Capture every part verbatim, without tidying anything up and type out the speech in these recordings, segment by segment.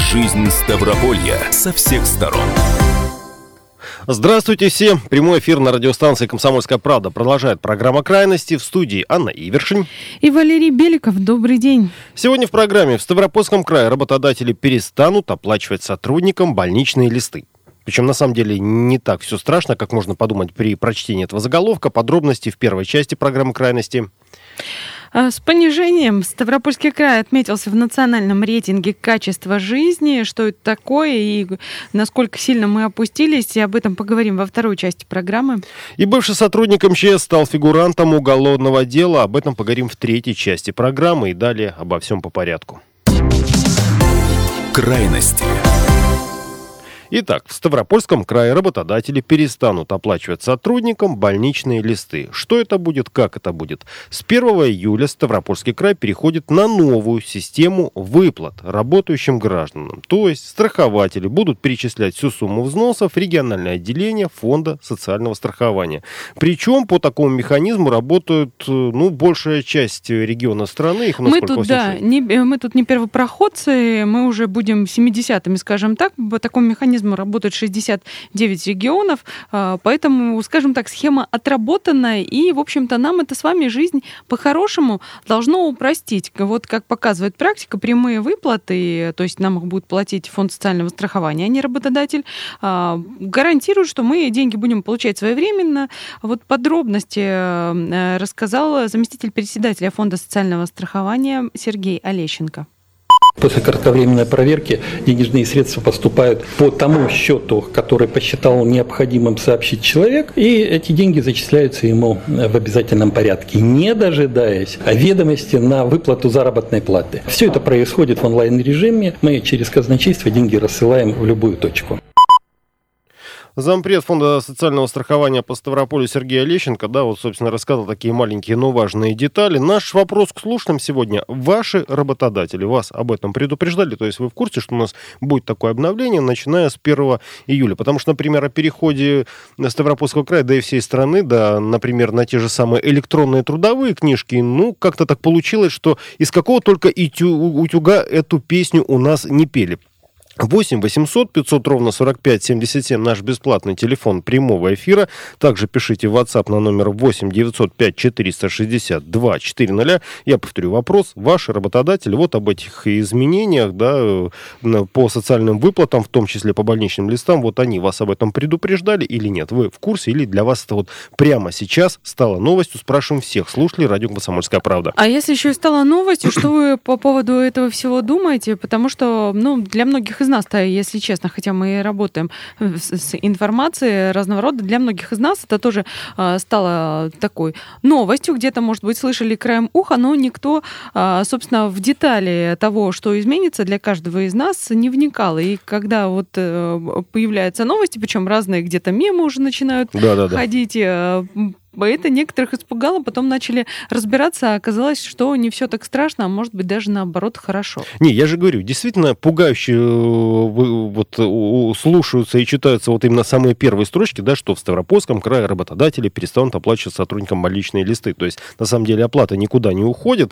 Жизнь Ставрополья со всех сторон. Здравствуйте всем! Прямой эфир на радиостанции «Комсомольская правда» продолжает программа «Крайности». В студии Анна Ивершин и Валерий Беликов. Добрый день! Сегодня в программе: в Ставропольском крае работодатели перестанут оплачивать сотрудникам больничные листы. Причем, на самом деле, не так все страшно, как можно подумать при прочтении этого заголовка. Подробности в первой части программы «Крайности». С понижением Ставропольский край отметился в национальном рейтинге качества жизни. Что это такое и насколько сильно мы опустились, и об этом поговорим во второй части программы. И бывший сотрудник эм че эс стал фигурантом уголовного дела. Об этом поговорим в третьей части программы, и далее обо всем по порядку. Крайности. Итак, в Ставропольском крае работодатели перестанут оплачивать сотрудникам больничные листы. Что это будет, как это будет? С первого июля Ставропольский край переходит на новую систему выплат работающим гражданам. То есть страхователи будут перечислять всю сумму взносов в региональное отделение Фонда социального страхования. Причем по такому механизму работают, ну, большая часть региона страны. Их у нас мы, тут, да, не, мы тут не первопроходцы, мы уже будем семидесятыми, скажем так, по такому механизму работают шестьдесят девять регионов, поэтому, скажем так, схема отработана, и, в общем-то, нам это с вами жизнь по-хорошему должно упростить. Вот как показывает практика, прямые выплаты, то есть нам их будет платить Фонд социального страхования, а не работодатель, гарантируют, что мы деньги будем получать своевременно. Вот подробности рассказал заместитель председателя Фонда социального страхования Сергей Олещенко. После кратковременной проверки денежные средства поступают по тому счету, который посчитал необходимым сообщить человек, и эти деньги зачисляются ему в обязательном порядке, не дожидаясь ведомости на выплату заработной платы. Все это происходит в онлайн-режиме, мы через казначейство деньги рассылаем в любую точку. Зампред Фонда социального страхования по Ставрополю Сергей Олещенко, да, вот, собственно, рассказал такие маленькие, но важные детали. Наш вопрос к слушателям сегодня: ваши работодатели вас об этом предупреждали? То есть вы в курсе, что у нас будет такое обновление, начиная с первого июля? Потому что, например, о переходе Ставропольского края, да и всей страны, да, например, на те же самые электронные трудовые книжки, ну, как-то так получилось, что из какого только утюга эту песню у нас не пели. восемь восемьсот пятьсот ровно сорок пять семьдесят семь наш бесплатный телефон прямого эфира. Также пишите в WhatsApp на номер восемь девятьсот пять четыреста шестьдесят два четыреста. Я повторю вопрос: ваши работодатели вот об этих изменениях, да, по социальным выплатам, в том числе по больничным листам, вот они вас об этом предупреждали или нет? Вы в курсе, или для вас это вот прямо сейчас стало новостью? Спрашиваем всех слушателей радио «Комсомольская правда». А если еще и стало новостью, что вы по поводу этого всего думаете? Потому что, ну, для многих из нас-то, если честно, хотя мы и работаем с, с информацией разного рода, для многих из нас это тоже а, стало такой новостью, где-то, может быть, слышали краем уха, но никто, а, собственно, в детали того, что изменится для каждого из нас, не вникал. И когда вот а, появляются новости, причем разные, где-то мемы уже начинают Да-да-да. ходить, а, это некоторых испугало, потом начали разбираться, а оказалось, что не все так страшно, а может быть даже наоборот хорошо. Не, я же говорю, действительно пугающие вот, слушаются и читаются вот именно самые первые строчки, да, что в Ставропольском крае работодатели перестанут оплачивать сотрудникам больничные листы. То есть, на самом деле, оплата никуда не уходит.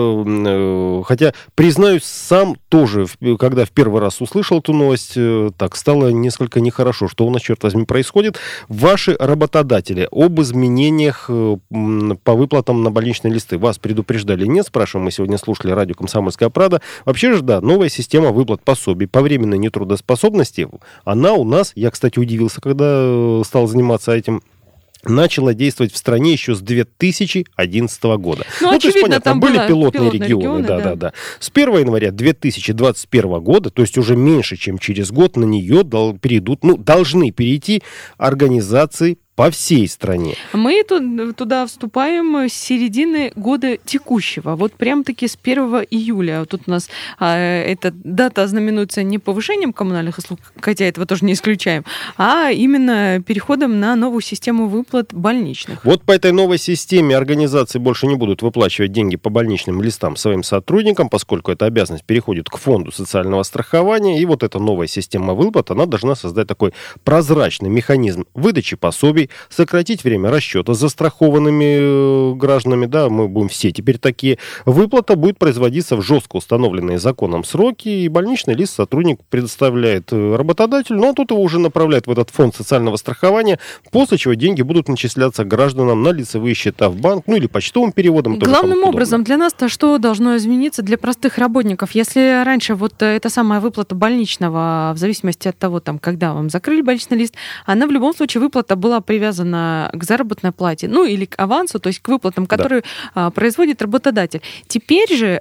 Хотя, признаюсь, сам тоже, когда в первый раз услышал эту новость, так стало несколько нехорошо. Что у нас, черт возьми, происходит? Ваши работодатели об изменении по выплатам на больничные листы вас предупреждали? Нет, спрашиваем мы сегодня слушали радио «Комсомольская правда». Вообще же, да, новая система выплат пособий по временной нетрудоспособности, она у нас, я, кстати, удивился, когда стал заниматься этим, начала действовать в стране еще с две тысячи одиннадцатого года. Ну, ну очевидно, то есть, понятно, там были пилотные, пилотные регионы. регионы да, да. Да, да. С первого января две тысячи двадцать первого года, то есть уже меньше, чем через год, на нее дол- перейдут, ну, должны перейти организации по всей стране. Мы тут, туда вступаем с середины года текущего. Вот прям-таки с первого июля. Тут у нас а, эта дата знаменуется не повышением коммунальных услуг, хотя этого тоже не исключаем, а именно переходом на новую систему выплат больничных. Вот по этой новой системе организации больше не будут выплачивать деньги по больничным листам своим сотрудникам, поскольку эта обязанность переходит к Фонду социального страхования. И вот эта новая система выплат, она должна создать такой прозрачный механизм выдачи пособий, сократить время расчета с застрахованными гражданами, да, мы будем все теперь такие. Выплата будет производиться в жестко установленные законом сроки, и больничный лист сотрудник предоставляет работодателю, ну а тут его уже направляют в этот фонд социального страхования, после чего деньги будут начисляться гражданам на лицевые счета в банк, ну или почтовым переводом. Главным образом для нас-то что должно измениться для простых работников? Если раньше вот эта самая выплата больничного, в зависимости от того, там, когда вам закрыли больничный лист, она в любом случае, выплата была привязана к заработной плате, ну или к авансу, то есть к выплатам, которые да. производит работодатель. Теперь же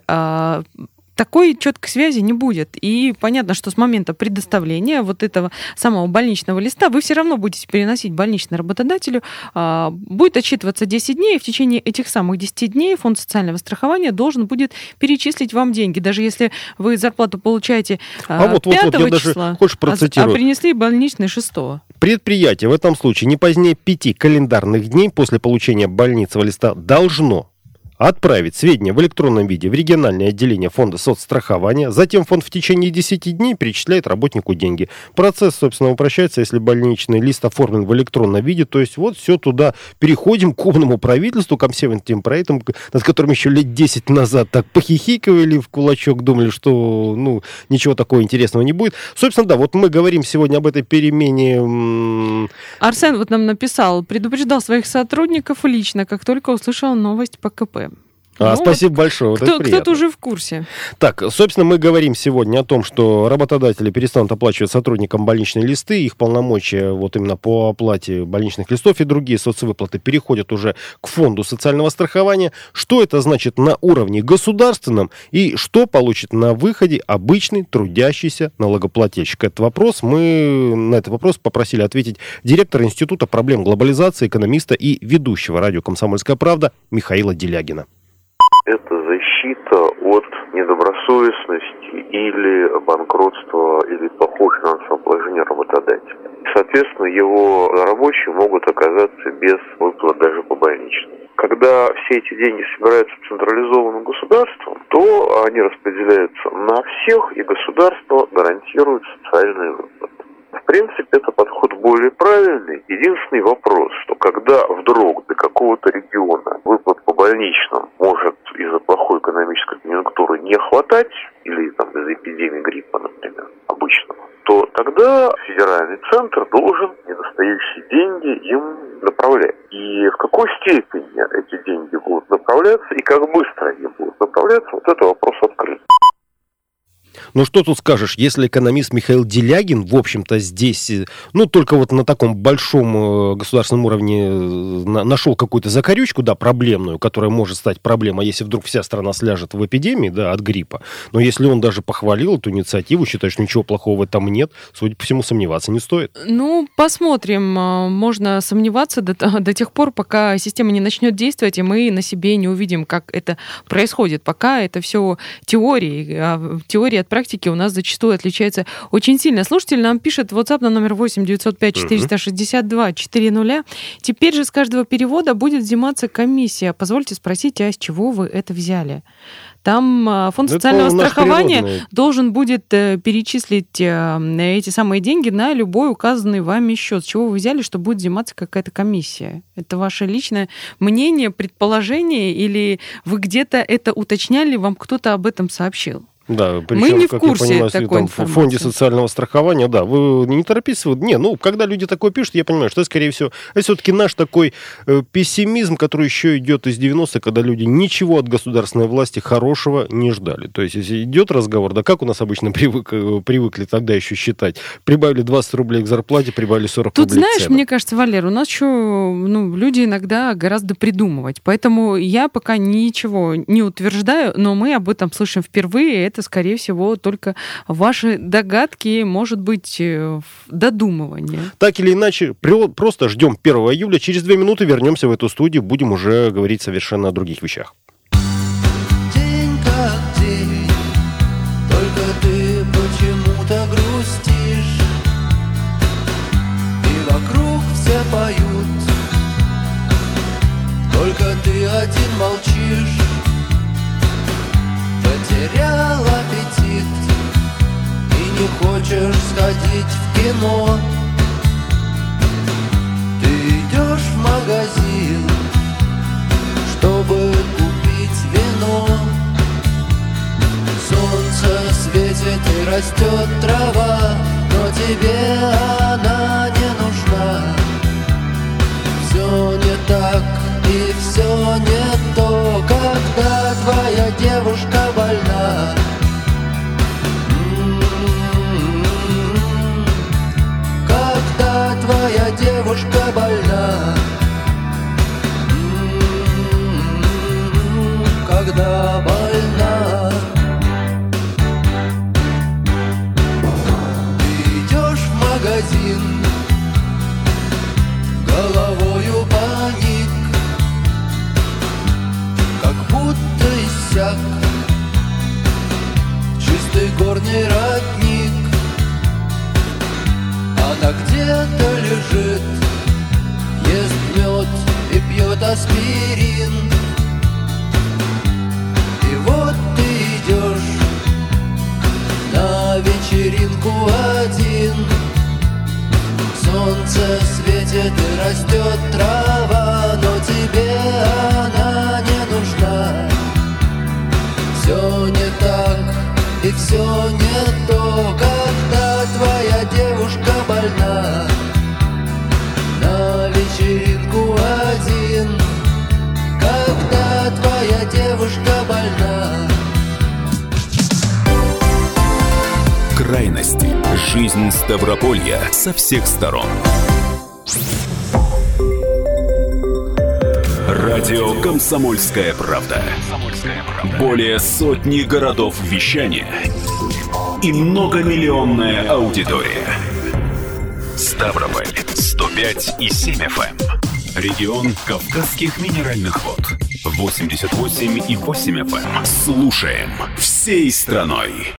такой четкой связи не будет. И понятно, что с момента предоставления вот этого самого больничного листа вы все равно будете переносить больничный работодателю, будет отсчитываться десять дней, и в течение этих самых десяти дней фонд социального страхования должен будет перечислить вам деньги. Даже если вы зарплату получаете а вот, пятого вот, вот, числа, даже, а, а принесли больничный шестого. Предприятие в этом случае не позднее пяти календарных дней после получения больничного листа должно отправить сведения в электронном виде в региональное отделение фонда соцстрахования. Затем фонд в течение десяти дней перечисляет работнику деньги. Процесс, собственно, упрощается, если больничный лист оформлен в электронном виде. То есть вот все туда. Переходим к умному правительству, ко всем этим проектам, над которым еще лет десять назад так похихикивали в кулачок, думали, что ну, ничего такого интересного не будет. Собственно, да, вот мы говорим сегодня об этой перемене. Арсен вот нам написал, предупреждал своих сотрудников лично, как только услышал новость по ка пэ. А, ну, спасибо большое. Кто, кто-то уже в курсе. Так, собственно, мы говорим сегодня о том, что работодатели перестанут оплачивать сотрудникам больничные листы, их полномочия вот именно по оплате больничных листов и другие соцвыплаты переходят уже к фонду социального страхования. Что это значит на уровне государственном и что получит на выходе обычный трудящийся налогоплательщик? Этот вопрос мы на этот вопрос попросили ответить директора Института проблем глобализации, экономиста и ведущего радио «Комсомольская правда» Михаила Делягина. Это защита от недобросовестности или банкротства, или плохого финансового положения работодателя. Соответственно, его рабочие могут оказаться без выплат даже по больничному. Когда все эти деньги собираются централизованным государством, то они распределяются на всех, и государство гарантирует социальные выплаты. В принципе, это подход более правильный. Единственный вопрос, что когда вдруг до какого-то региона выплат по больничным может из-за плохой экономической конъюнктуры не хватать, или там из-за эпидемии гриппа, например, обычного, то тогда федеральный центр должен недостающие деньги им направлять. И в какой степени эти деньги будут направляться, и как быстро они будут направляться, вот это вопрос открыт. Ну, что тут скажешь, если экономист Михаил Делягин, в общем-то, здесь, ну, только вот на таком большом государственном уровне нашел какую-то закорючку, да, проблемную, которая может стать проблемой, если вдруг вся страна сляжет в эпидемии, да, от гриппа. Но если он даже похвалил эту инициативу, считает, что ничего плохого в этом нет, судя по всему, сомневаться не стоит. Ну, посмотрим. Можно сомневаться до, до тех пор, пока система не начнет действовать, и мы на себе не увидим, как это происходит. Пока это все теории, а теория от практики у нас зачастую отличается очень сильно. Слушатель нам пишет в WhatsApp на номер восемь девятьсот пять четыреста шестьдесят два четыреста. Теперь же с каждого перевода будет взиматься комиссия. Позвольте спросить, а с чего вы это взяли? Там фонд социального это страхования природный. Должен будет перечислить эти самые деньги на любой указанный вами счет. С чего вы взяли, что будет взиматься какая-то комиссия? Это ваше личное мнение, предположение, или вы где-то это уточняли, вам кто-то об этом сообщил? Да, причем, мы не в как курсе я понимаю, такой там, в фонде социального страхования, да, вы не торопитесь. Не, ну, когда люди такое пишут, я понимаю, что, скорее всего, это все-таки наш такой э, пессимизм, который еще идет из девяностых, когда люди ничего от государственной власти хорошего не ждали. То есть, если идет разговор, да, как у нас обычно привык, привыкли тогда еще считать, прибавили двадцать рублей к зарплате, прибавили сорок Тут, рублей знаешь, к ценам. мне кажется, Валер, у нас еще, ну, люди иногда гораздо придумывать, поэтому я пока ничего не утверждаю, но мы об этом слышим впервые, это, скорее всего, только ваши догадки, может быть, додумывания. Так или иначе, просто ждем первого июля. Через две минуты вернемся в эту студию, будем уже говорить совершенно о других вещах. День как день, только ты почему-то грустишь, и вокруг все поют, только ты один молчишь. Потерял аппетит и не хочешь сходить в кино. Ты идешь магазин, чтобы купить вино. Солнце светит и растет трава, но тебе она не нужна. Все не так и все не то, когда твоя девушка больна. М-м-м. Когда твоя девушка больна. М-м-м. Когда больна. Магазин, головою паник, как будто иссяк чистый горный родник. Она где-то лежит, ест мед и пьет аспирин. И вот ты идешь на вечеринку один. Солнце светит и растет трава, но тебе она не нужна. Все не так и все не то, когда твоя девушка больна. На вечеринку один, когда твоя девушка больна. Крайности. Жизнь Ставрополья со всех сторон. Радио «Комсомольская правда». Более сотни городов вещания и многомиллионная аудитория. Ставрополь сто пять и семь эф эм. Регион Кавказских минеральных вод восемьдесят восемь и восемь эф эм. Слушаем всей страной.